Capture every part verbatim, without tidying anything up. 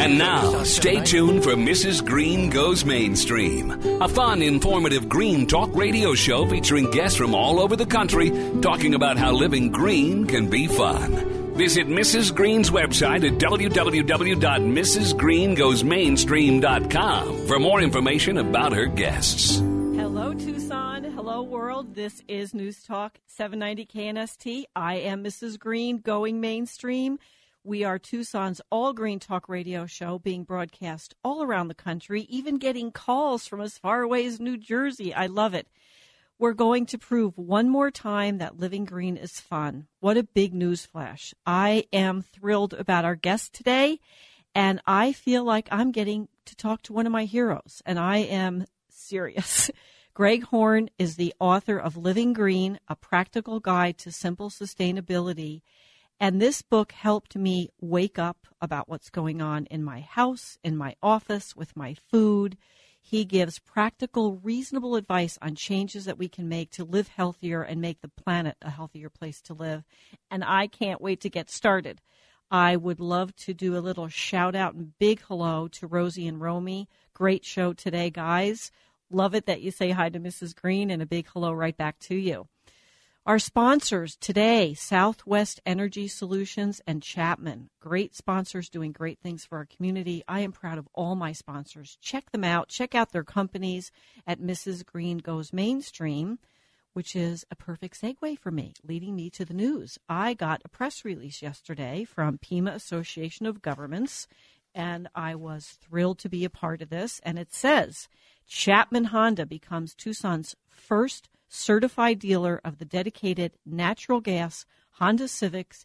And now, stay tuned for Missus Green Goes Mainstream, a fun, informative green talk radio show featuring guests from all over the country talking about how living green can be fun. Visit Missus Green's website at w w w dot mrs green goes mainstream dot com for more information about her guests. Hello, Tucson. Hello, world. This is News Talk seven ninety K N S T. I am Missus Green, going mainstream. We are Tucson's all-green talk radio show being broadcast all around the country, even getting calls from as far away as New Jersey. I love it. We're going to prove one more time that living green is fun. What a big news flash. I am thrilled about our guest today, and I feel like I'm getting to talk to one of my heroes, and I am serious. Greg Horn is the author of Living Green, A Practical Guide to Simple Sustainability. And this book helped me wake up about what's going on in my house, in my office, with my food. He gives practical, reasonable advice on changes that we can make to live healthier and make the planet a healthier place to live. And I can't wait to get started. I would love to do a little shout out and big hello to Rosie and Romy. Great show today, guys. Love it that you say hi to Missus Green, and a big hello right back to you. Our sponsors today, Southwest Energy Solutions and Chapman. Great sponsors doing great things for our community. I am proud of all my sponsors. Check them out. Check out their companies at Missus Green Goes Mainstream, which is a perfect segue for me, leading me to the news. I got a press release yesterday from Pima Association of Governments, and I was thrilled to be a part of this. And it says, Chapman Honda becomes Tucson's first certified dealer of the dedicated natural gas Honda Civics,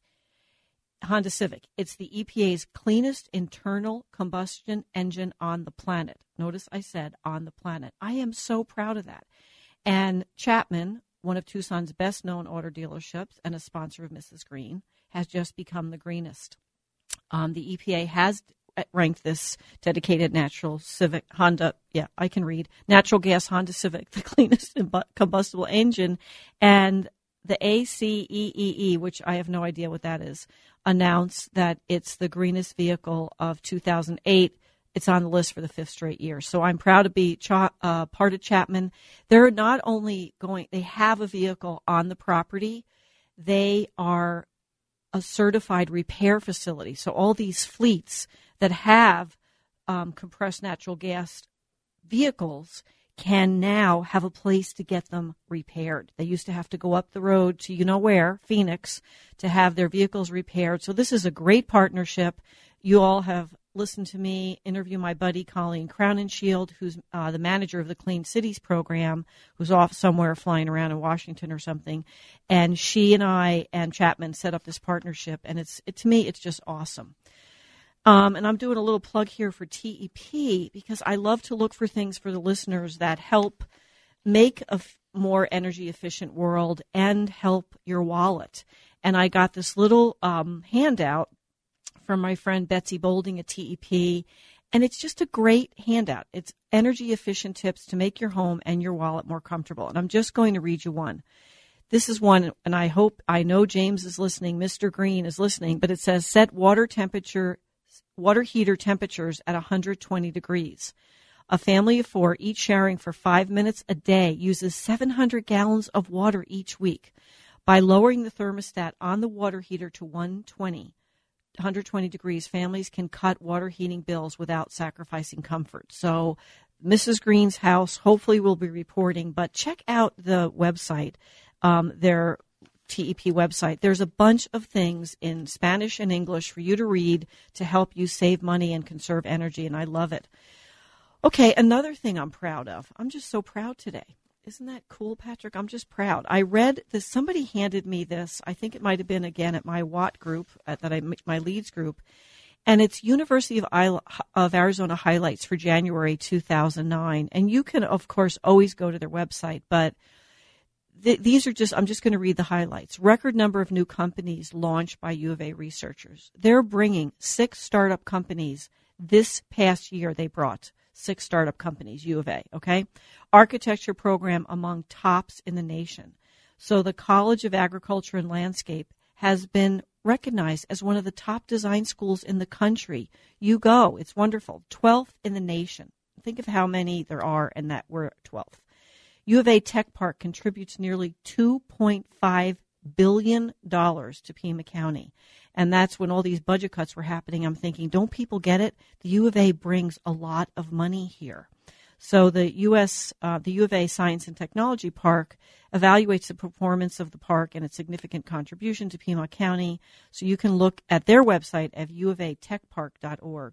Honda Civic. It's the E P A's cleanest internal combustion engine on the planet. Notice I said on the planet. I am so proud of that. And Chapman, one of Tucson's best-known auto dealerships and a sponsor of Missus Green, has just become the greenest. Um, the E P A has ranked this dedicated natural Civic Honda, yeah, I can read, natural gas Honda Civic, the cleanest combustible engine. And the A C E E E, which I have no idea what that is, announced that it's the greenest vehicle of two thousand eight. It's on the list for the fifth straight year. So I'm proud to be cha- uh, part of Chapman. They're not only going, they have a vehicle on the property, they are a certified repair facility. So all these fleets that have um, compressed natural gas vehicles can now have a place to get them repaired. They used to have to go up the road to, you know where, Phoenix, to have their vehicles repaired. So this is a great partnership. You all have listened to me interview my buddy Colleen Crowninshield, who's uh, the manager of the Clean Cities program, who's off somewhere flying around in Washington or something. And she and I and Chapman set up this partnership, and it's it, to me, it's just awesome. Um, and I'm doing a little plug here for T E P because I love to look for things for the listeners that help make a f- more energy efficient world and help your wallet. And I got this little um, handout from my friend Betsy Bolding at T E P, and it's just a great handout. It's energy efficient tips to make your home and your wallet more comfortable. And I'm just going to read you one. This is one, and I hope, I know James is listening, Mister Green is listening, but it says set water temperature water heater temperatures at one hundred twenty degrees. A family of four, each sharing for five minutes a day, uses seven hundred gallons of water each week. By lowering the thermostat on the water heater to one hundred twenty degrees, families can cut water heating bills without sacrificing comfort. So Missus Green's house hopefully will be reporting, but check out the website, um, their T E P website. There's a bunch of things in Spanish and English for you to read to help you save money and conserve energy, and I love it. Okay, another thing I'm proud of. I'm just so proud today. Isn't that cool, Patrick? I'm just proud. I read this. Somebody handed me this. I think it might have been, again, at my Watt group, at that I, my Leads group, and it's University of, I, of Arizona highlights for January two thousand nine. And you can, of course, always go to their website, but these are just, I'm just going to read the highlights. Record number of new companies launched by U of A researchers. They're bringing six startup companies this past year. They brought six startup companies, U of A, okay? Architecture program among tops in the nation. So the College of Agriculture and Landscape has been recognized as one of the top design schools in the country. You go. It's wonderful. twelfth in the nation. Think of how many there are and that we're twelfth. U of A Tech Park contributes nearly two point five billion dollars to Pima County. And that's when all these budget cuts were happening. I'm thinking, don't people get it? The U of A brings a lot of money here. So the U S, uh, the U of A Science and Technology Park evaluates the performance of the park and its significant contribution to Pima County. So you can look at their website at u of a tech park dot org.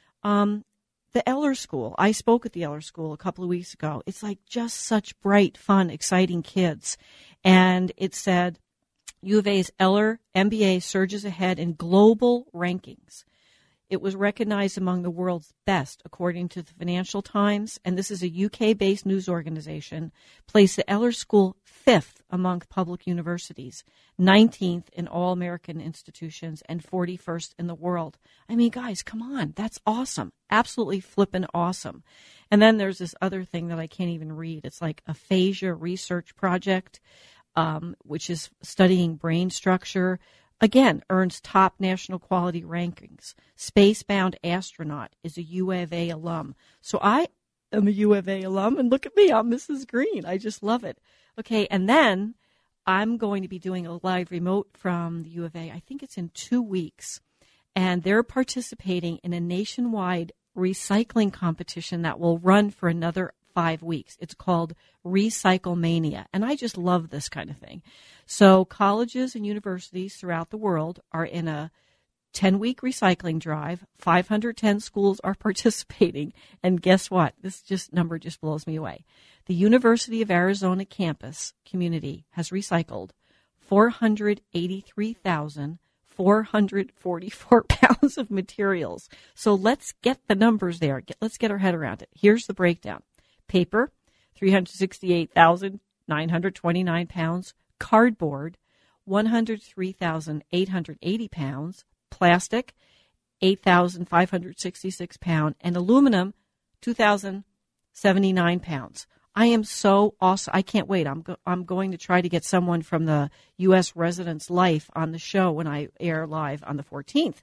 Um, the Eller School, I spoke at the Eller School a couple of weeks ago. It's like just such bright, fun, exciting kids. And it said U of A's Eller M B A surges ahead in global rankings. It was recognized among the world's best, according to the Financial Times, and this is a U K-based news organization, placed the Eller School fifth among public universities, nineteenth in all American institutions, and forty-first in the world. I mean, guys, come on. That's awesome. Absolutely flippin' awesome. And then there's this other thing that I can't even read. It's like aphasia research project, um, which is studying brain structure. Again, earns top national quality rankings. Spacebound astronaut is a U of A alum. So I am a U of A alum, and look at me, I'm Missus Green. I just love it. Okay, and then I'm going to be doing a live remote from the U of A. I think it's in two weeks. And they're participating in a nationwide recycling competition that will run for another five weeks. It's called Recycle Mania, and I just love this kind of thing. So colleges and universities throughout the world are in a ten-week recycling drive. five hundred ten schools are participating, and guess what? This just number just blows me away. The University of Arizona campus community has recycled four hundred eighty-three thousand four hundred forty-four pounds of materials. So let's get the numbers there. Get, let's get our head around it. Here's the breakdown. Paper, three hundred sixty-eight thousand nine hundred twenty-nine pounds. Cardboard, one hundred three thousand eight hundred eighty pounds. Plastic, eight thousand five hundred sixty-six pounds. And aluminum, two thousand seventy-nine pounds. I am so awesome. I can't wait. I'm go- I'm going to try to get someone from the U S Residence Life on the show when I air live on the fourteenth.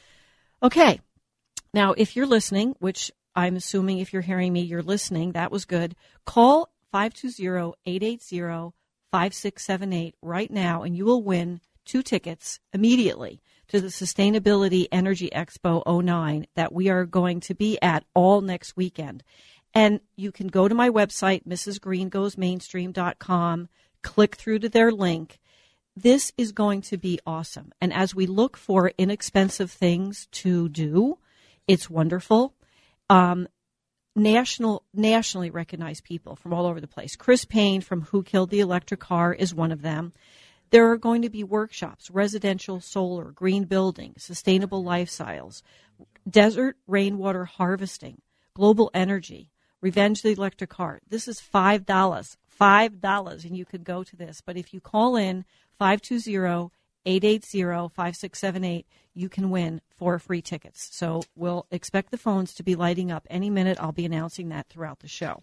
Okay. Now, if you're listening, which I'm assuming if you're hearing me, you're listening. That was good. Call five two zero, eight eight zero, five six seven eight right now, and you will win two tickets immediately to the Sustainability Energy Expo oh nine that we are going to be at all next weekend. And you can go to my website, Missus Green Goes Mainstream dot com, click through to their link. This is going to be awesome. And as we look for inexpensive things to do, it's wonderful. Um, national, nationally recognized people from all over the place. Chris Payne from Who Killed the Electric Car is one of them. There are going to be workshops, residential solar, green building, sustainable lifestyles, desert rainwater harvesting, global energy, revenge the electric car. This is five dollars, five dollars, and you could go to this. But if you call in five two zero, eight eight zero, five six seven eight, you can win four free tickets. So we'll expect the phones to be lighting up any minute. I'll be announcing that throughout the show.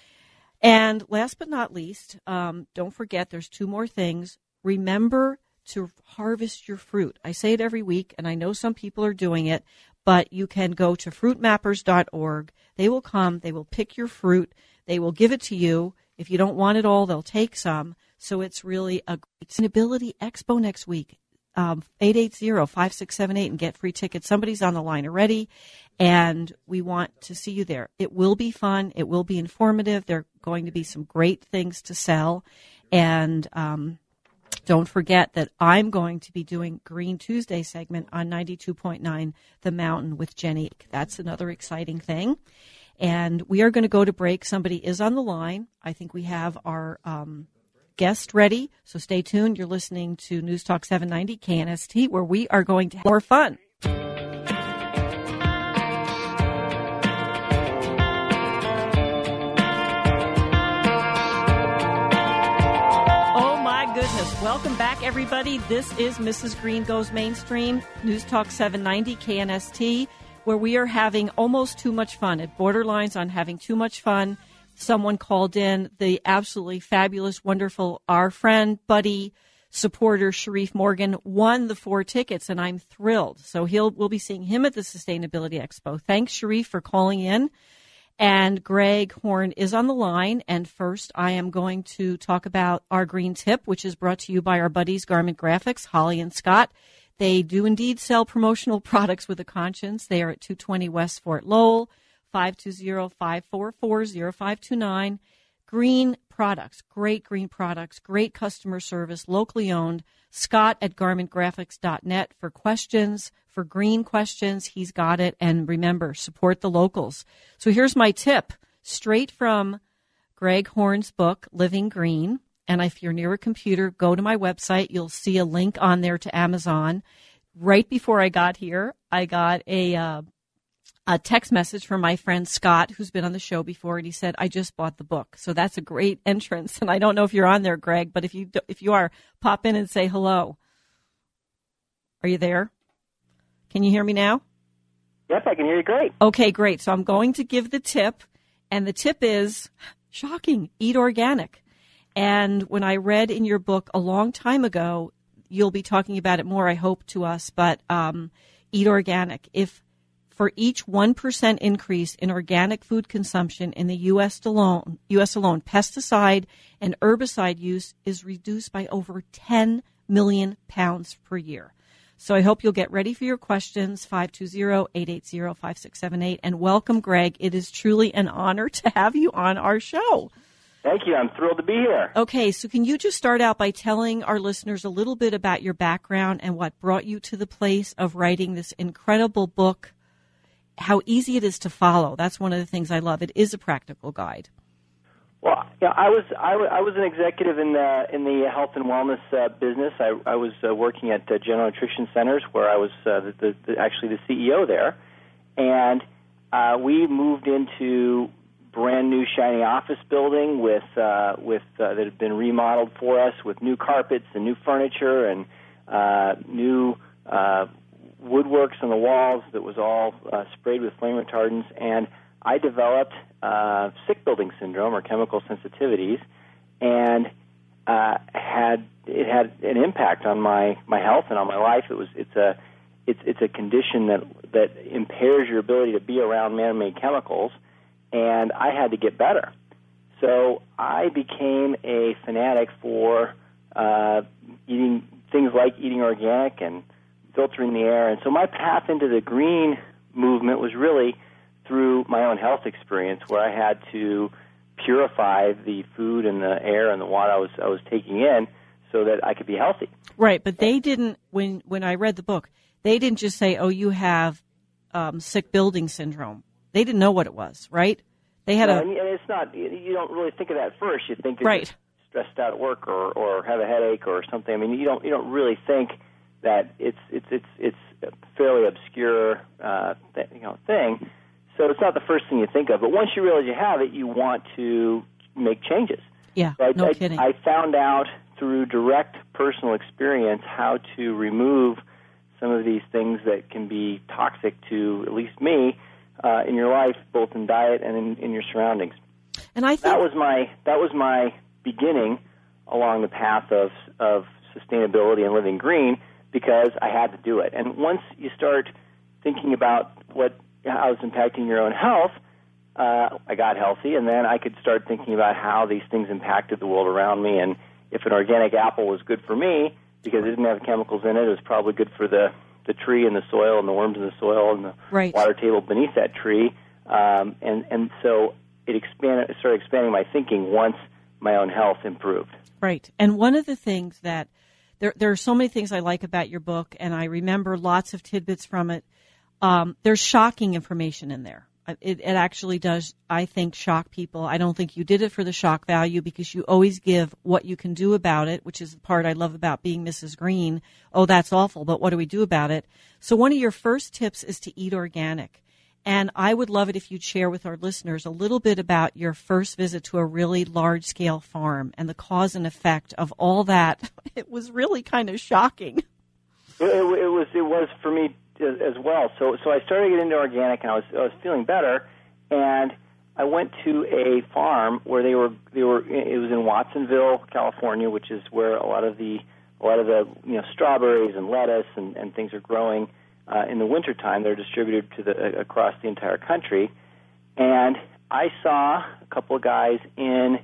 And last but not least, um, don't forget there's two more things. Remember to harvest your fruit. I say it every week, and I know some people are doing it, but you can go to fruit mappers dot org. They will come. They will pick your fruit. They will give it to you. If you don't want it all, they'll take some. So it's really a great Sustainability Expo next week. Um, eight eight zero, five six seven eight and get free tickets. Somebody's on the line already, and we want to see you there. It will be fun. It will be informative. There are going to be some great things to sell. And um, don't forget that I'm going to be doing Green Tuesday segment on ninety-two point nine The Mountain with Jenny. That's another exciting thing. And we are going to go to break. Somebody is on the line. I think we have our um, guest ready. So stay tuned. You're listening to News Talk seven ninety K N S T, where we are going to have more fun. Welcome back, everybody. This is Missus Green Goes Mainstream, News Talk seven ninety K N S T, where we are having almost too much fun. It borderlines on having too much fun. Someone called in, the absolutely fabulous, wonderful, our friend, buddy, supporter, Sharif Morgan, won the four tickets, and I'm thrilled. So he'll we'll be seeing him at the Sustainability Expo. Thanks, Sharif, for calling in. And Greg Horn is on the line. And first, I am going to talk about our green tip, which is brought to you by our buddies, Garment Graphics, Holly and Scott. They do indeed sell promotional products with a conscience. They are at two twenty West Fort Lowell, five two zero, five four four, zero five two nine. Green products, great green products, great customer service, locally owned. Scott at garment graphics dot net for questions, for green questions. He's got it. And remember, support the locals. So here's my tip, straight from Greg Horn's book, Living Green. And if you're near a computer, go to my website. You'll see a link on there to Amazon. Right before I got here, I got a uh, a text message from my friend Scott, who's been on the show before, and he said, I just bought the book. So that's a great entrance. And I don't know if you're on there, Greg, but if you if you are, pop in and say hello. Are you there? Can you hear me now? Yes, I can hear you great. Okay, great. So I'm going to give the tip, and the tip is, shocking, eat organic. And when I read in your book a long time ago, you'll be talking about it more, I hope, to us, but um, eat organic. If for each one percent increase in organic food consumption in the U S alone, U S alone, pesticide and herbicide use is reduced by over ten million pounds per year. So I hope you'll get ready for your questions, five two zero, eight eight zero, five six seven eight. And welcome, Greg. It is truly an honor to have you on our show. Thank you. I'm thrilled to be here. Okay, so can you just start out by telling our listeners a little bit about your background and what brought you to the place of writing this incredible book, how easy it is to follow? That's one of the things I love. It is a practical guide. Well, yeah, I was I, w- I was an executive in the in the health and wellness uh, business. I, I was uh, working at uh, General Nutrition Centers, where I was uh, the, the, the, actually the C E O there, and uh, we moved into brand new shiny office building with uh, with uh, that had been remodeled for us with new carpets and new furniture and uh, new uh, woodworks on the walls that was all uh, sprayed with flame retardants. And I developed uh, sick building syndrome or chemical sensitivities, and uh, had it had an impact on my, my health and on my life. It was it's a it's it's a condition that that impairs your ability to be around man-made chemicals. And I had to get better. So I became a fanatic for uh, eating things like eating organic and filtering the air. And so my path into the green movement was really through my own health experience, where I had to purify the food and the air and the water I was I was taking in so that I could be healthy. Right, but they didn't, when, when I read the book, they didn't just say, oh, you have um, sick building syndrome. They didn't know what it was, right? They had no, a. And it's not. You don't really think of that first. You think that right. you're stressed out at work or, or have a headache or something. I mean, you don't. You don't really think that it's it's it's it's a fairly obscure uh, th- you know thing. So it's not the first thing you think of. But once you realize you have it, you want to make changes. Yeah. So I, no I, kidding. I found out through direct personal experience how to remove some of these things that can be toxic to at least me. Uh, in your life, both in diet and in, in your surroundings. And I think that was my that was my beginning along the path of of sustainability and living green, because I had to do it. And once you start thinking about what how it's impacting your own health, uh, I got healthy, and then I could start thinking about how these things impacted the world around me. And if an organic apple was good for me because it didn't have chemicals in it, it was probably good for the the tree and the soil and the worms in the soil and the right. water table beneath that tree. Um, and, and so it expanded, it started expanding my thinking once my own health improved. Right. And one of the things that, there, there are so many things I like about your book, and I remember lots of tidbits from it. Um, there's shocking information in there. It, it actually does, I think, shock people. I don't think you did it for the shock value, because you always give what you can do about it, which is the part I love about being Missus Green. Oh, that's awful, but what do we do about it? So one of your first tips is to eat organic. And I would love it if you'd share with our listeners a little bit about your first visit to a really large-scale farm and the cause and effect of all that. It was really kind of shocking. It, it, it was it was for me as well. So so I started getting into organic, and I was I was feeling better, and I went to a farm where they were they were it was in Watsonville, California, which is where a lot of the a lot of the you know strawberries and lettuce and, and things are growing uh, in the wintertime. They're distributed to the uh, across the entire country. And I saw a couple of guys in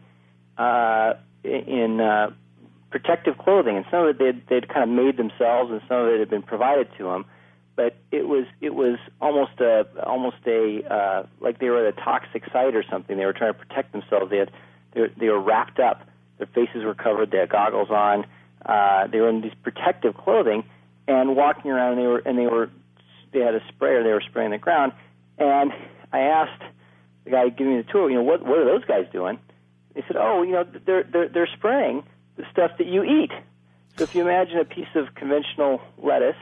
uh, in uh, protective clothing, and some of it they'd, they'd kind of made themselves, and some of it had been provided to them. But it was it was almost a almost a uh, like they were at a toxic site or something. They were trying to protect themselves. They had they were, they were wrapped up. Their faces were covered. They had goggles on. Uh, they were in these protective clothing and walking around. And they were and they were they had a sprayer. They were spraying the ground. And I asked the guy giving me the tour, you know, what what are those guys doing? They said, oh, you know, they're they're they're spraying the stuff that you eat. So if you imagine a piece of conventional lettuce.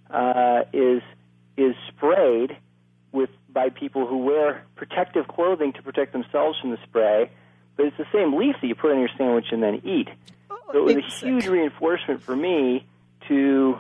Uh, is is sprayed with by people who wear protective clothing to protect themselves from the spray, but it's the same leaf that you put on your sandwich and then eat. Oh, so it was a sick. huge reinforcement for me to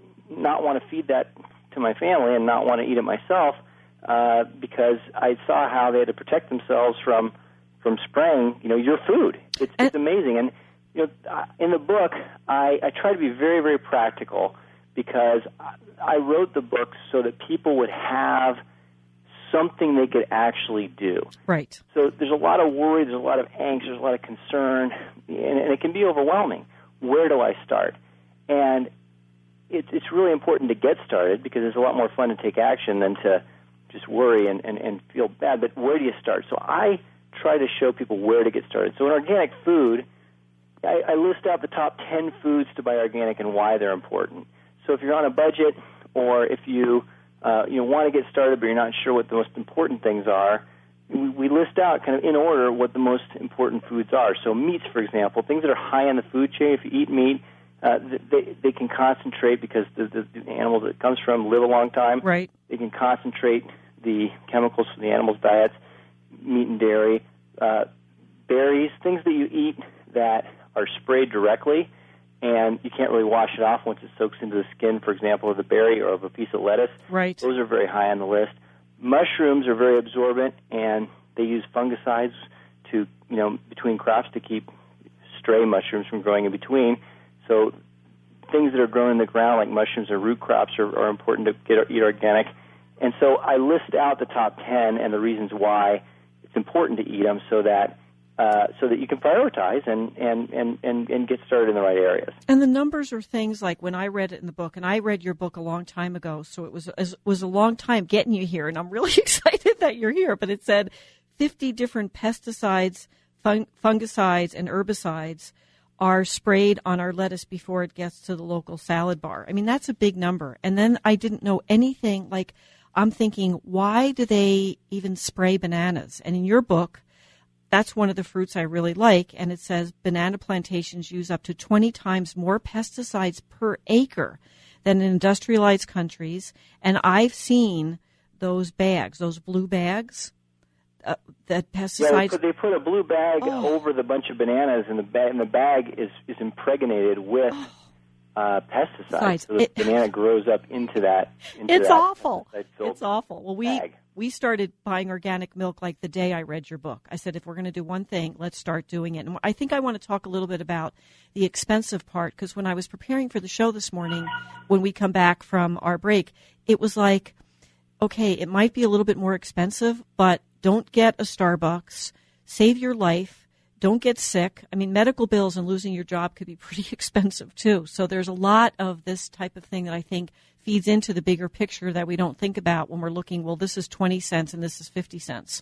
not want to feed that to my family and not want to eat it myself uh, because I saw how they had to protect themselves from from spraying, you know, your food. It's, it's amazing. And you know, in the book, I, I try to be very, very practical. Because I wrote the book so that people would have something they could actually do. Right. So there's a lot of worry, there's a lot of angst, there's a lot of concern, and, and it can be overwhelming. Where do I start? And it, it's really important to get started because it's a lot more fun to take action than to just worry and, and, and feel bad. But where do you start? So I try to show people where to get started. So in organic food, I, I list out the top ten foods to buy organic and why they're important. So if you're on a budget or if you uh, you know, want to get started but you're not sure what the most important things are, we, we list out kind of in order what the most important foods are. So meats, for example, things that are high on the food chain. If you eat meat, uh, they, they can concentrate because the, the, the animal that it comes from live a long time. Right. They can concentrate the chemicals from the animal's diets, meat and dairy, uh, berries, things that you eat that are sprayed directly. And you can't really wash it off once it soaks into the skin, for example, of the berry or of a piece of lettuce. Right. Those are very high on the list. Mushrooms are very absorbent, and they use fungicides to, you know, between crops to keep stray mushrooms from growing in between. So things that are grown in the ground, like mushrooms or root crops, are, are important to get eat organic. And so I list out the top ten and the reasons why it's important to eat them, so that. Uh, so that you can prioritize and, and, and, and, and get started in the right areas. And the numbers are things like when I read it in the book, and I read your book a long time ago, so it was it was a long time getting you here, and I'm really excited that you're here. But it said fifty different pesticides, fung, fungicides, and herbicides are sprayed on our lettuce before it gets to the local salad bar. I mean, that's a big number. And then I didn't know anything. Like, I'm thinking, why do they even spray bananas? And in your book, that's one of the fruits I really like, and it says banana plantations use up to twenty times more pesticides per acre than in industrialized countries, and I've seen those bags, those blue bags, uh, that pesticides... Yeah, they put, they put a blue bag oh. over the bunch of bananas, and the, ba- and the bag is, is impregnated with oh. uh, pesticides, so the it, banana grows up into that into It's that awful. It's awful. Well, we... bag. We started buying organic milk like the day I read your book. I said, if we're going to do one thing, let's start doing it. And I think I want to talk a little bit about the expensive part, because when I was preparing for the show this morning, when we come back from our break, it was like, okay, it might be a little bit more expensive, but don't get a Starbucks. Save your life. Don't get sick. I mean, medical bills and losing your job could be pretty expensive, too. So there's a lot of this type of thing that I think feeds into the bigger picture that we don't think about when we're looking, well, this is twenty cents and this is fifty cents.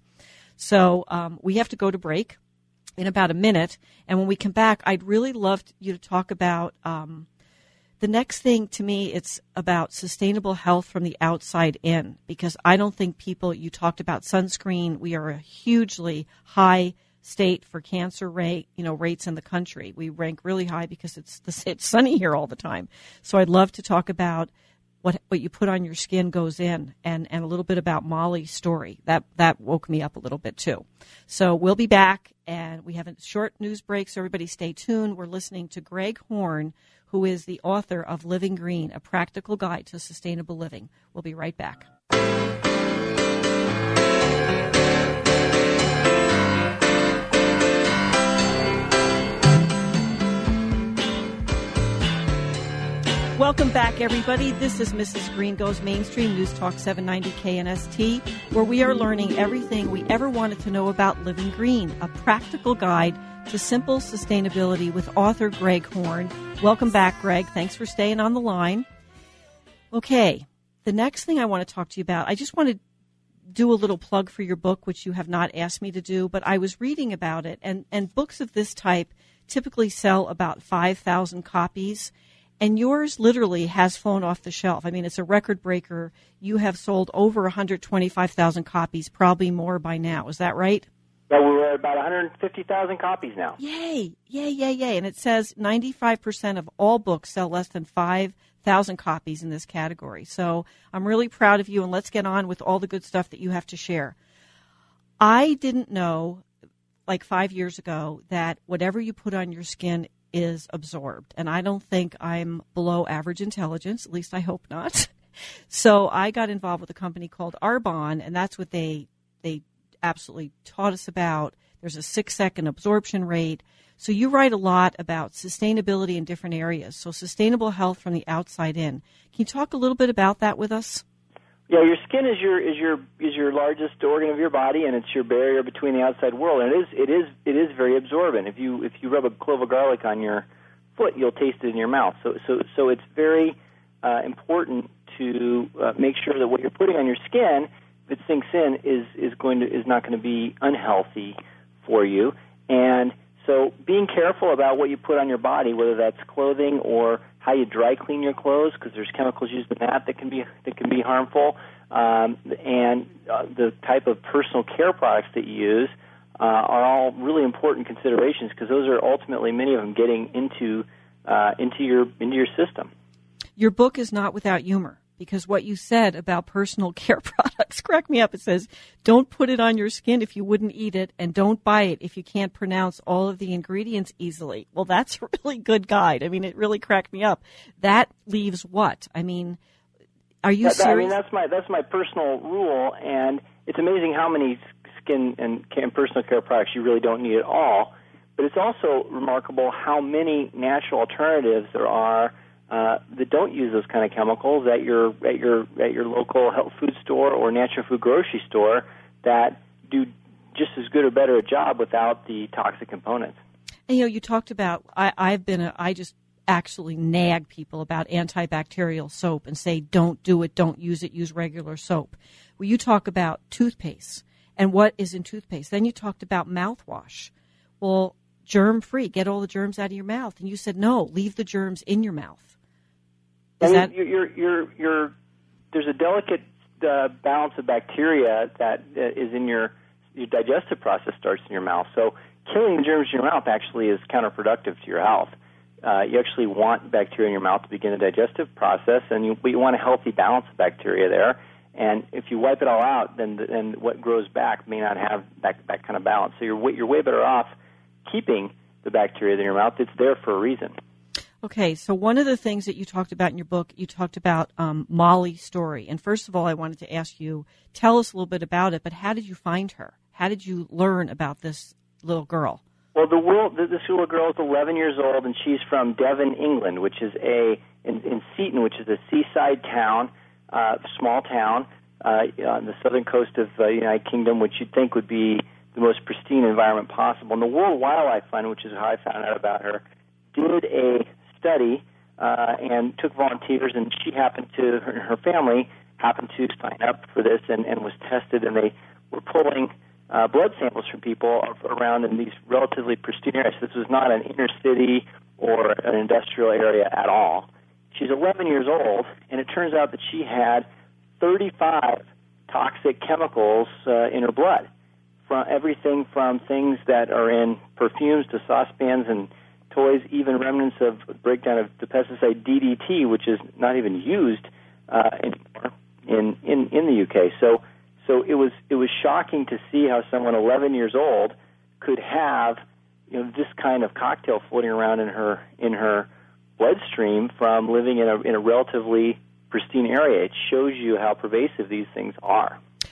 So um, we have to go to break in about a minute. And when we come back, I'd really love you to talk about um, the next thing. To me, it's about sustainable health from the outside in, because I don't think people, you talked about sunscreen. We are a hugely high state for cancer rate, you know, rates in the country. We rank really high because it's the, it's sunny here all the time. So I'd love to talk about what what you put on your skin goes in, and, and a little bit about Molly's story. That that woke me up a little bit too. So we'll be back, and we have a short news break, so everybody stay tuned. We're listening to Greg Horn, who is the author of Living Green, A Practical Guide to Sustainable Living. We'll be right back. Welcome back, everybody. This is Missus Green Goes Mainstream, News Talk seven ninety K N S T, where we are learning everything we ever wanted to know about living green, a practical guide to simple sustainability with author Greg Horn. Welcome back, Greg. Thanks for staying on the line. Okay, the next thing I want to talk to you about, I just want to do a little plug for your book, which you have not asked me to do, but I was reading about it, and, and books of this type typically sell about five thousand copies. And yours literally has flown off the shelf. I mean, it's a record breaker. You have sold over one hundred twenty-five thousand copies, probably more by now. Is that right? Yeah, we're at about one hundred fifty thousand copies now. Yay, yay, yay, yay. And it says ninety-five percent of all books sell less than five thousand copies in this category. So I'm really proud of you, and let's get on with all the good stuff that you have to share. I didn't know, like five years ago, that whatever you put on your skin is absorbed. And I don't think I'm below average intelligence. At least I hope not. So I got involved with a company called Arbonne, and that's what they they absolutely taught us about. There's a six-second absorption rate. So you write a lot about sustainability in different areas. So sustainable health from the outside in. Can you talk a little bit about that with us? Yeah, your skin is your is your is your largest organ of your body, and it's your barrier between the outside world. And it is it is it is very absorbent. If you if you rub a clove of garlic on your foot, you'll taste it in your mouth. So so so it's very uh, important to uh, make sure that what you're putting on your skin, if it sinks in, is is going to is not going to be unhealthy for you. And so being careful about what you put on your body, whether that's clothing or how you dry clean your clothes, because there's chemicals used in that that can be that can be harmful, um, and uh, the type of personal care products that you use uh, are all really important considerations, because those are ultimately, many of them, getting into uh, into your into your system. Your book is not without humor, because what you said about personal care products cracked me up. It says, don't put it on your skin if you wouldn't eat it, and don't buy it if you can't pronounce all of the ingredients easily. Well, that's a really good guide. I mean, it really cracked me up. That leaves what? I mean, are you that, serious? I mean, that's my that's my personal rule, and it's amazing how many skin and, and personal care products you really don't need at all. But it's also remarkable how many natural alternatives there are Uh, that don't use those kind of chemicals at your at your at your local health food store or natural food grocery store that do just as good or better a job without the toxic components. And, you know, you talked about, I, I've been, a, I just actually nag people about antibacterial soap and say, don't do it, don't use it, use regular soap. Well, you talk about toothpaste and what is in toothpaste. Then you talked about mouthwash. Well, germ-free, get all the germs out of your mouth. And you said, no, leave the germs in your mouth. Is I mean, that... you're, you're, you're, there's a delicate uh, balance of bacteria that uh, is in your, your digestive process starts in your mouth. So killing the germs in your mouth actually is counterproductive to your health. Uh, you actually want bacteria in your mouth to begin the digestive process, and you, you want a healthy balance of bacteria there. And if you wipe it all out, then then what grows back may not have that, that kind of balance. So you're, you're way better off keeping the bacteria in your mouth. It's there for a reason. Okay, so one of the things that you talked about in your book, you talked about um, Molly Story. And first of all, I wanted to ask you, tell us a little bit about it, but how did you find her? How did you learn about this little girl? Well, the world, this little girl is eleven years old, and she's from Devon, England, which is a, in, in Seaton, which is a seaside town, uh, small town uh, on the southern coast of the uh, United Kingdom, which you'd think would be the most pristine environment possible. And the World Wildlife Fund, which is how I found out about her, did a study uh, and took volunteers, and she happened to, her, her family happened to sign up for this and, and was tested, and they were pulling uh, blood samples from people around in these relatively pristine areas. This was not an inner city or an industrial area at all. She's eleven years old, and it turns out that she had thirty-five toxic chemicals uh, in her blood, from everything from things that are in perfumes to saucepans and toys, even remnants of breakdown of the pesticide D D T, which is not even used uh, anymore in, in, in the U K. So so it was it was shocking to see how someone eleven years old could have, you know, this kind of cocktail floating around in her in her bloodstream from living in a in a relatively pristine area. It shows you how pervasive these things are.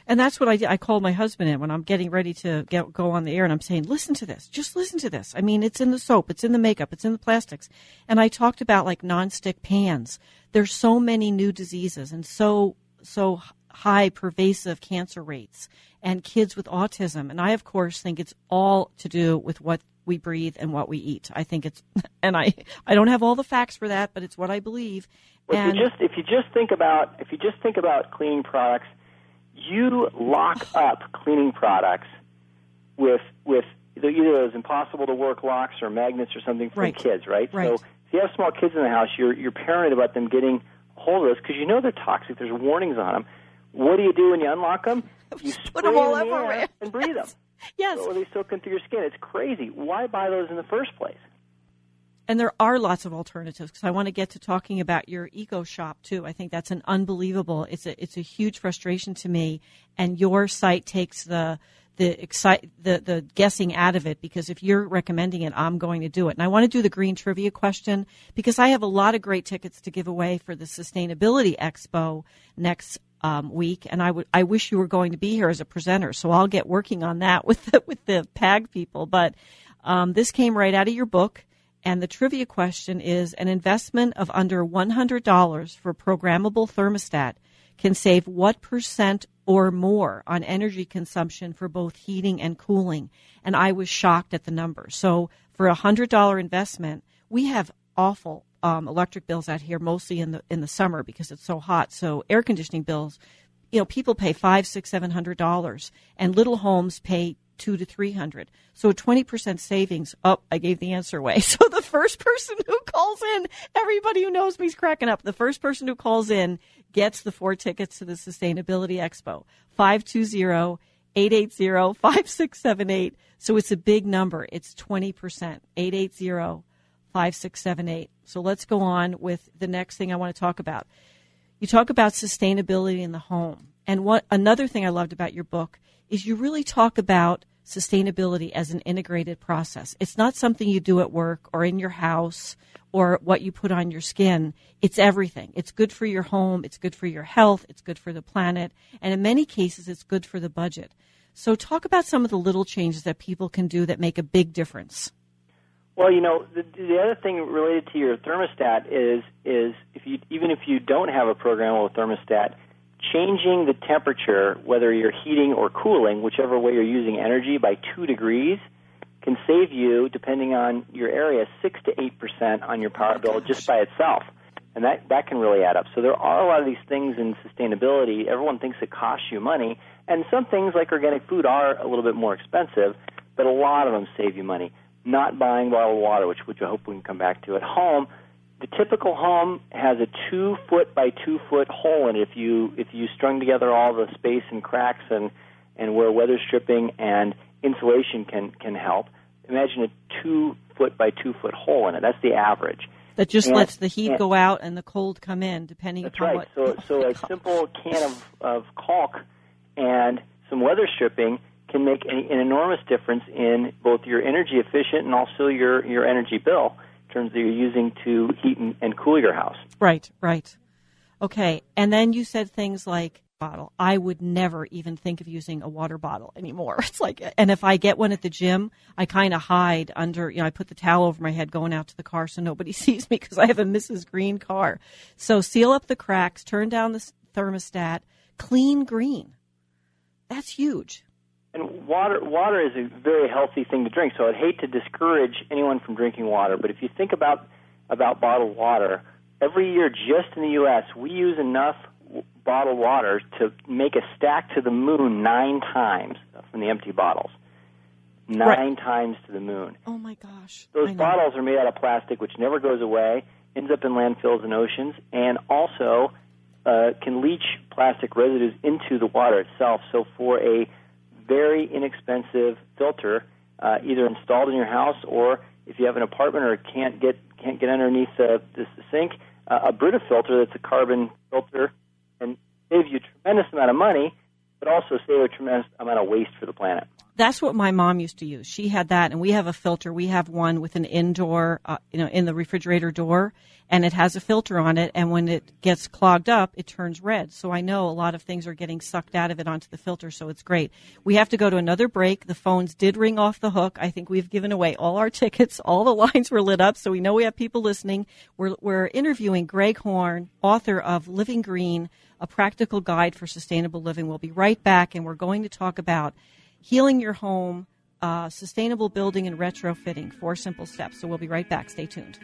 And that's what I did. I called my husband in when I'm getting ready to get, go on the air, and I'm saying, listen to this. Just listen to this. I mean, it's in the soap. It's in the makeup. It's in the plastics. And I talked about, like, nonstick pans. There's so many new diseases and so so high pervasive cancer rates and kids with autism. And I, of course, think it's all to do with what we breathe and what we eat. I think it's, and I, I don't have all the facts for that, but it's what I believe. Well, and if you just if you just think about if you just think about cleaning products, you lock up cleaning products with with either those impossible to work locks or magnets or something for right. kids, right? Right. So if you have small kids in the house, you're you're paranoid about them getting a hold of those because you know they're toxic. There's warnings on them. What do you do when you unlock them? You Put spray them all them in the air everywhere and breathe them. Yes. So they soak into your skin. It's crazy. Why buy those in the first place? And there are lots of alternatives because I want to get to talking about your eco shop too. I think that's an unbelievable. It's a it's a huge frustration to me. And your site takes the the excite the the guessing out of it because if you're recommending it, I'm going to do it. And I want to do the green trivia question because I have a lot of great tickets to give away for the Sustainability Expo next um, week. And I would I wish you were going to be here as a presenter. So I'll get working on that with the, with the P A G people. But um, this came right out of your book. And the trivia question is, an investment of under one hundred dollars for programmable thermostat can save what percent or more on energy consumption for both heating and cooling? And I was shocked at the number. So for a one hundred dollars investment, we have awful um, electric bills out here, mostly in the in the summer because it's so hot. So air conditioning bills, you know, people pay five, six, seven hundred dollars, and little homes pay two to three hundred. So a twenty percent savings. Oh, I gave the answer away. So the first person who calls in, everybody who knows me is cracking up. The first person who calls in gets the four tickets to the Sustainability Expo. five two zero, eight eight zero, five six seven eight. So it's a big number. It's twenty percent. eight eight zero, five six seven eight. So let's go on with the next thing I want to talk about. You talk about sustainability in the home. And what another thing I loved about your book is you really talk about sustainability as an integrated process. It's not something you do at work or in your house or what you put on your skin. It's everything. It's good for your home. It's good for your health. It's good for the planet. And in many cases, it's good for the budget. So talk about some of the little changes that people can do that make a big difference. Well, you know, the, the other thing related to your thermostat is is if you even if you don't have a programmable thermostat, changing the temperature, whether you're heating or cooling, whichever way you're using energy, by two degrees can save you, depending on your area, six to eight percent on your power bill just by itself. And that, that can really add up. So there are a lot of these things in sustainability. Everyone thinks it costs you money. And some things like organic food are a little bit more expensive, but a lot of them save you money. Not buying bottled water, which, which I hope we can come back to. At home, the typical home has a two foot by two foot hole in it. If you if you strung together all the space and cracks and, and where weather stripping and insulation can, can help, imagine a two foot by two foot hole in it. That's the average. That just and, lets the heat and, go out and the cold come in, depending that's upon right. what. So so a simple can of, of caulk and some weather stripping can make an, an enormous difference in both your energy efficient and also your, your energy bill in terms that you're using to heat and, and cool your house. Right, right. Okay, and then you said things like bottle. I would never even think of using a water bottle anymore. It's like, and if I get one at the gym, I kind of hide under, you know, I put the towel over my head going out to the car so nobody sees me because I have a Missus Green car. So seal up the cracks, turn down the thermostat, clean green. That's huge. And water water is a very healthy thing to drink, so I'd hate to discourage anyone from drinking water. But if you think about about bottled water, every year just in the U S, we use enough w- bottled water to make a stack to the moon nine times from the empty bottles. Nine right. times to the moon. Oh, my gosh. Those bottles are made out of plastic, which never goes away, ends up in landfills and oceans, and also uh, can leach plastic residues into the water itself. So for a very inexpensive filter, uh, either installed in your house or if you have an apartment or can't get can't get underneath the, the, the sink, uh, a Brita filter that's a carbon filter and save you a tremendous amount of money, but also save a tremendous amount of waste for the planet. That's what my mom used to use. She had that, and we have a filter. We have one with an indoor, uh, you know, in the refrigerator door, and it has a filter on it, and when it gets clogged up, it turns red. So I know a lot of things are getting sucked out of it onto the filter, so it's great. We have to go to another break. The phones did ring off the hook. I think we've given away all our tickets. All the lines were lit up, so we know we have people listening. We're, we're interviewing Greg Horn, author of Living Green, A Practical Guide for Sustainable Living. We'll be right back, and we're going to talk about healing your home, uh, sustainable building and retrofitting, four simple steps. So we'll be right back. Stay tuned.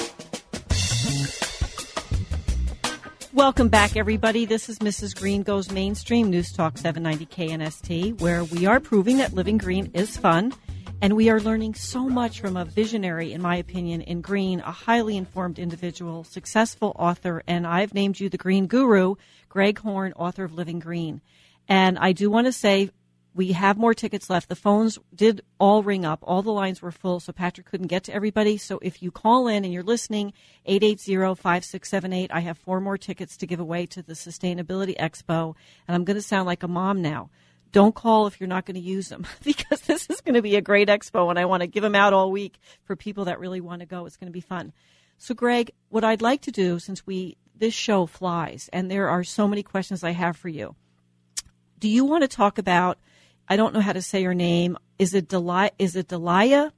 Welcome back, everybody. This is Missus Green Goes Mainstream, News Talk seven ninety K N S T, where we are proving that living green is fun. And we are learning so much from a visionary, in my opinion, in green, a highly informed individual, successful author, and I've named you the Green Guru, Greg Horn, author of Living Green. And I do want to say, we have more tickets left. The phones did all ring up. All the lines were full, so Patrick couldn't get to everybody. So if you call in and you're listening, eight eight zero, five six seven eight. I have four more tickets to give away to the Sustainability Expo. And I'm going to sound like a mom now. Don't call if you're not going to use them, because this is going to be a great expo, and I want to give them out all week for people that really want to go. It's going to be fun. So, Greg, what I'd like to do, since we this show flies, and there are so many questions I have for you, do you want to talk about, I don't know how to say your name. Is it Delia? Is it Delia?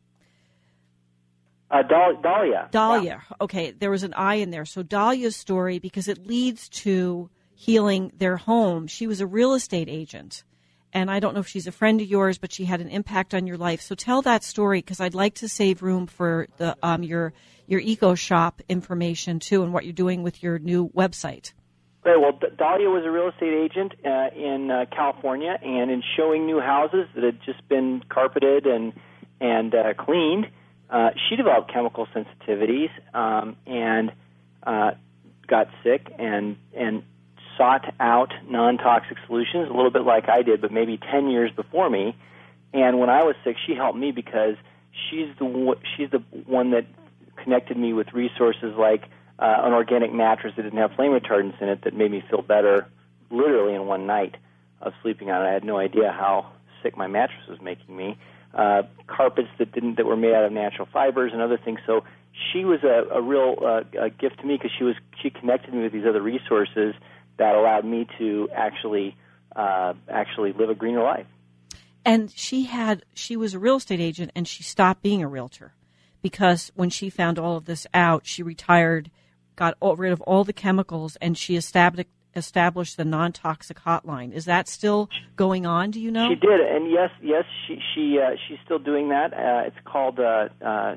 Uh, Dal- Dahlia. Dahlia. Yeah. Okay, there was an I in there. So Dahlia's story, because it leads to healing their home. She was a real estate agent, and I don't know if she's a friend of yours, but she had an impact on your life. So tell that story, because I'd like to save room for the um, your your Eco Shop information too, and what you're doing with your new website. Great. Well, D- Dahlia was a real estate agent uh, in uh, California, and in showing new houses that had just been carpeted and and uh, cleaned, uh, she developed chemical sensitivities um, and uh, got sick and and sought out non-toxic solutions, a little bit like I did, but maybe ten years before me. And when I was sick, she helped me, because she's the she's the one that connected me with resources like Uh, an organic mattress that didn't have flame retardants in it that made me feel better literally in one night of sleeping on it. I had no idea how sick my mattress was making me. Uh, carpets that didn't that were made out of natural fibers and other things. So she was a, a real uh, a gift to me, because she was she connected me with these other resources that allowed me to actually uh, actually live a greener life. And she had she was a real estate agent, and she stopped being a realtor, because when she found all of this out, she retired, got all, rid of all the chemicals, and she established established the non-toxic hotline. Is that still going on? Do you know? She did, and yes, yes, she she uh, she's still doing that. Uh, it's called uh, uh,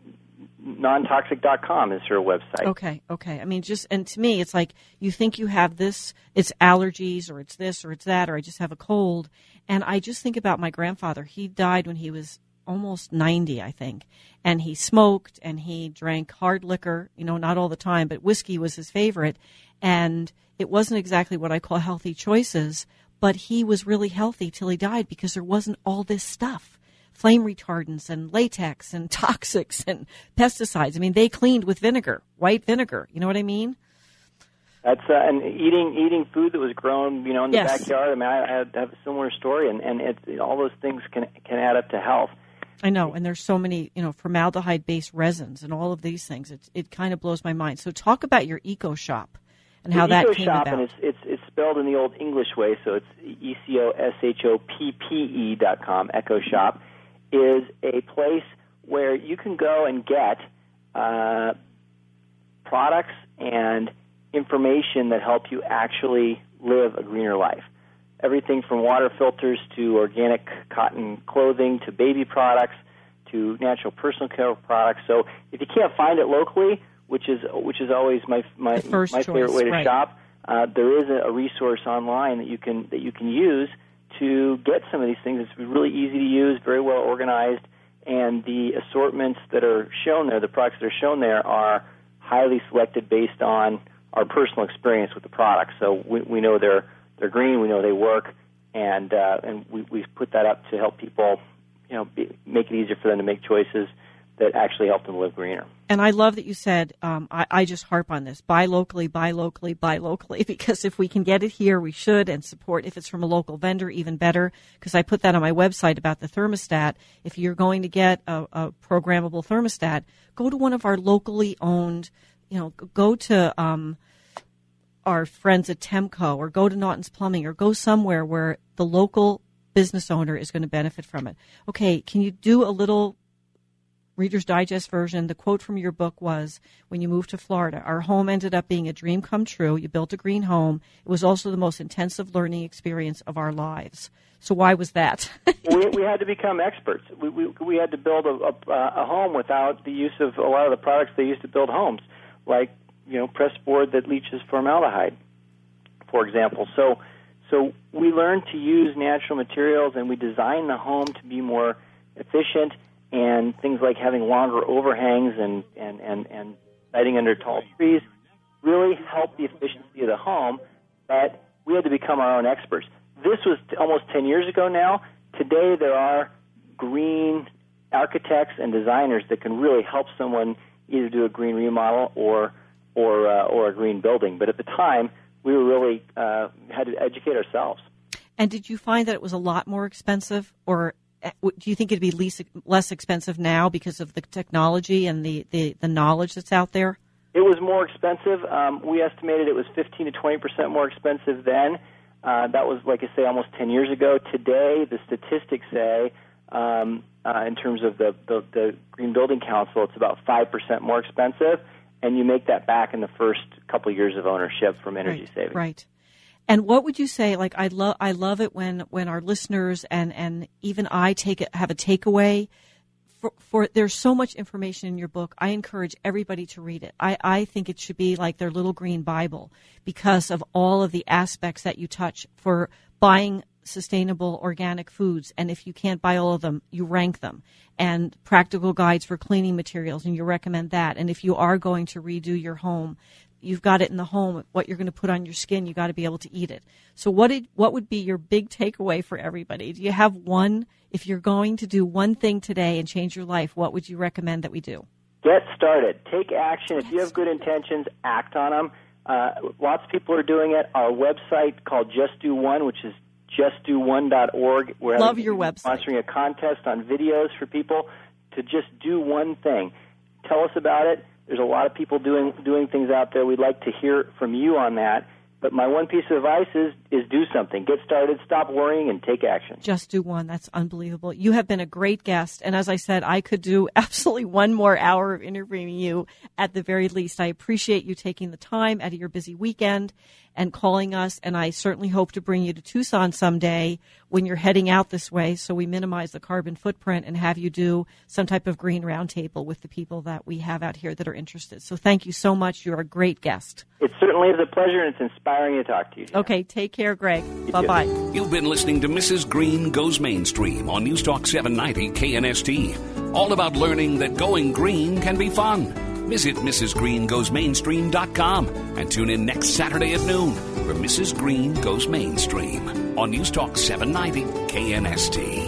non toxic dot com is her website. Okay, okay. I mean, just and to me, it's like you think you have this, it's allergies, or it's this, or it's that, or I just have a cold, and I just think about my grandfather. He died when he was almost ninety, I think. And he smoked and he drank hard liquor, you know, not all the time, but whiskey was his favorite. And it wasn't exactly what I call healthy choices, but he was really healthy till he died, because there wasn't all this stuff. Flame retardants and latex and toxics and pesticides. I mean, they cleaned with vinegar, white vinegar. You know what I mean? That's uh, and eating eating food that was grown, you know, in the Yes. backyard. I mean, I, I have a similar story, and and it's, all those things can can add up to health. I know, and there's so many, you know, formaldehyde-based resins and all of these things. It it kind of blows my mind. So talk about your Eco Shop and how the that Eco came Shop, about. and it's, it's it's spelled in the old English way, so it's E C O S H O P P E dot com. Eco Shop is a place where you can go and get uh, products and information that help you actually live a greener life. Everything from water filters to organic cotton clothing to baby products to natural personal care products. So if you can't find it locally, which is which is always my my, my choice, favorite way to right. shop, uh, there is a, a resource online that you can that you can use to get some of these things. It's really easy to use, very well organized, and the assortments that are shown there, the products that are shown there, are highly selected based on our personal experience with the products. So we, we know they're they're green, we know they work, and uh, and we we put that up to help people, you know, be, make it easier for them to make choices that actually help them live greener. And I love that you said, um, I, I just harp on this, buy locally, buy locally, buy locally, because if we can get it here, we should, and support. If it's from a local vendor, even better, because I put that on my website about the thermostat. If you're going to get a, a programmable thermostat, go to one of our locally owned, you know, go to um, our friends at Temco, or go to Naughton's Plumbing, or go somewhere where the local business owner is going to benefit from it. Okay, can you do a little Reader's Digest version? The quote from your book was, when you moved to Florida, our home ended up being a dream come true. You built a green home. It was also the most intensive learning experience of our lives. So why was that? we, we had to become experts. We, we, we had to build a, a, a home without the use of a lot of the products they used to build homes, like, you know, press board that leaches formaldehyde, for example. So, so we learned to use natural materials, and we designed the home to be more efficient. And things like having longer overhangs and, and, and, and lighting under tall trees really help the efficiency of the home, but we had to become our own experts. This was almost ten years ago now. Today there are green architects and designers that can really help someone either do a green remodel or or uh, or a green building. But at the time, we were really uh, had to educate ourselves. And did you find that it was a lot more expensive, or do you think it'd be least, less expensive now because of the technology and the, the, the knowledge that's out there? It was more expensive. Um, we estimated it was fifteen to twenty percent more expensive then. Uh, that was, like I say, almost ten years ago. Today, the statistics say, um, uh, in terms of the, the, the Green Building Council, it's about five percent more expensive, and you make that back in the first couple of years of ownership from energy right, savings. Right. And what would you say? Like, I love, I love it when, when our listeners and, and even I take it, have a takeaway. For, for there's so much information in your book. I encourage everybody to read it. I, I think it should be like their little green Bible because of all of the aspects that you touch for buying sustainable organic foods. And if you can't buy all of them, you rank them. And practical guides for cleaning materials, and you recommend that. And if you are going to redo your home, you've got it in the home. What you're going to put on your skin, you got to be able to eat it. So what did, what would be your big takeaway for everybody? Do you have one? If you're going to do one thing today and change your life, what would you recommend that we do? Get started. Take action. If you have good intentions, act on them. Uh, lots of people are doing it. Our website called Just Do One, which is just do one dot org. We're Love your website. Sponsoring a contest on videos for people to just do one thing. Tell us about it. There's a lot of people doing doing things out there. We'd like to hear from you on that. But my one piece of advice is is do something. Get started, stop worrying, and take action. Just do one. That's unbelievable. You have been a great guest. And as I said, I could do absolutely one more hour of interviewing you at the very least. I appreciate you taking the time out of your busy weekend and calling us. And I certainly hope to bring you to Tucson someday when you're heading out this way, so we minimize the carbon footprint and have you do some type of green roundtable with the people that we have out here that are interested. So thank you so much. You're a great guest. It certainly is a pleasure, and it's inspiring to talk to you. Jen. Okay, take care, Greg. You Bye-bye. too. You've been listening to Missus Green Goes Mainstream on News Talk seven ninety K N S T. All about learning that going green can be fun. Visit Missus Green Goes Mainstream dot com and tune in next Saturday at noon for Missus Green Goes Mainstream on News Talk seven ninety K N S T.